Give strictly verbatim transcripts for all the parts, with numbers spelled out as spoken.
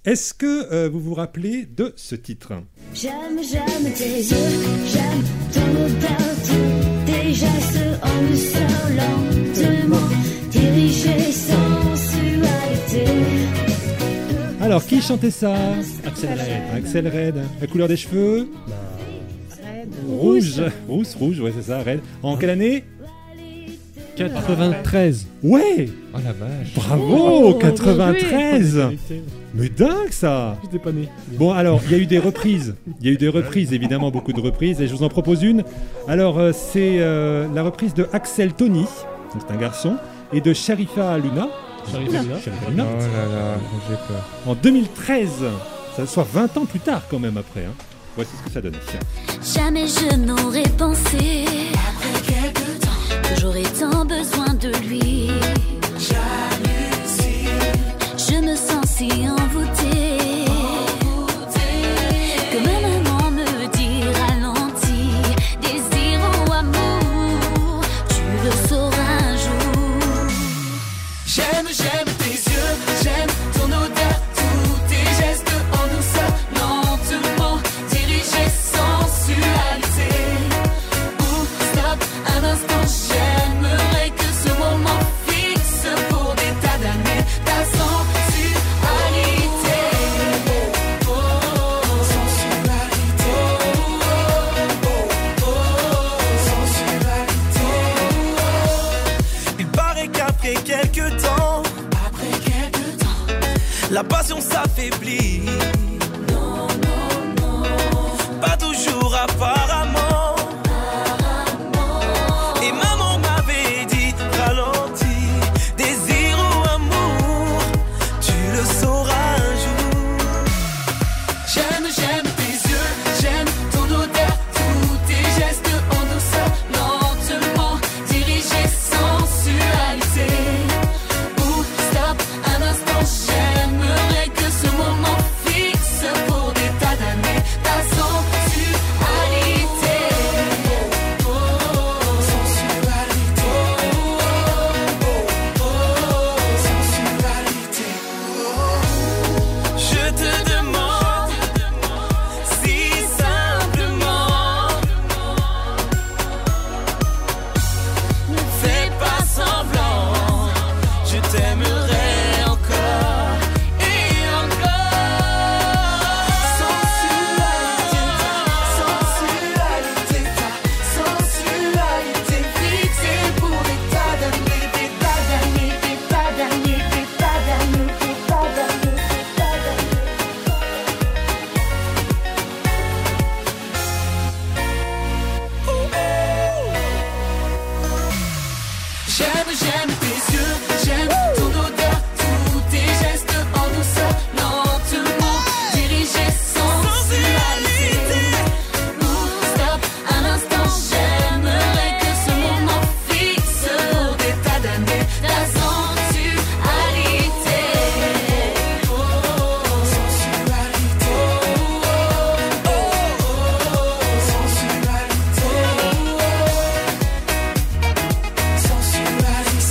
Est-ce que euh, vous vous rappelez de ce titre ? J'aime, j'aime tes yeux, j'aime ton odeur, tous tes gestes en douceur, lentement dirigés, sensualité. Alors, qui chantait ça ? Axel Red. Axel Red. La couleur des cheveux ? Rouge. Rouge, rouge, ouais, c'est ça, Red. En quelle année ? quatre-vingt-treize. Ouais ! Oh la vache. Bravo, Oh, quatre-vingt-treize. bien joué. Mais dingue ça. J'étais pas né. Bon, alors, il y a eu des reprises. Il y a eu des reprises, évidemment, beaucoup de reprises. Et je vous en propose une. Alors, euh, c'est euh, la reprise de Axel Tony, donc c'est un garçon, et de Sharifa Luna. Sharifa Luna. Sharifa Oh Luna. là là, j'ai peur. En deux mille treize. Ça soit vingt ans plus tard, quand même, après. Hein. Voici ce que ça donne. Jamais je n'aurais pensé, après quelques temps, que j'aurais tant besoin de lui. Jalousie, je me sens si envoûtée, que ma maman me dit ralentis, désir ou amour, tu le sauras un jour. J'aime, j'aime tes yeux, j'aime ton odeur, tous tes gestes en douceur, lentement dirigés, sensualité. Ou stop un instant, j'aimerais que ce moment fixe pour des tas d'années ta sensualité. Oh, sensualité. Oh, oh, sensualité. Il paraît qu'après quelques temps, Après quelques temps, la passion s'affaiblit. non, non, non. Pas toujours apparemment. Et maman m'avait dit ralentis, désir ou amour, tu le sauras un jour. J'aime, j'aime tes yeux, j'aime ton odeur, tous tes gestes en douceur, lentement dirigés, sensualité. Ou stop un instant, j'aimerais que ce moment fixe pour des tas d'années ta sensualité. Oh, sensualité. Oh, oh, sensualité. Je te demande si simplement, ne fais pas semblant, je t'aimerai encore et encore. Sensualité, sensualité, sensualité fixée pour des tas d'années, des tas d'années, des tas d'années, des tas d'années, des tas d'années, des tas d'années. J'aime, j'aime tes yeux, j'aime ton odeur, tous tes gestes en douceur, lentement dirigés, sensualité. Ou stop un instant, j'aimerais que ce moment fixe pour des tas d'années ta sensualité. Oh, sensualité. Oh, oh, sensualité. Sensualité.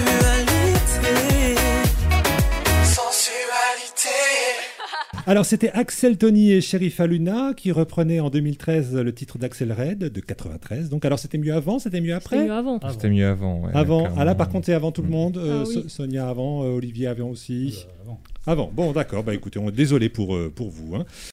Sensualité. Sensualité. Alors, c'était Axel Tony et Sherifa Luna qui reprenaient en deux mille treize le titre d'Axel Red de quatre-vingt-treize. Donc, alors, c'était mieux avant, c'était mieux après ? C'était mieux avant. C'était mieux avant. Ouais, Avant. clairement. Ah là, par contre, c'est avant tout le monde. Euh, Ah oui. So- Sonia avant, euh, Olivier avant aussi. Euh, avant. Avant. Bon, d'accord. Bah écoutez, on est désolé pour, euh, pour vous. Hein.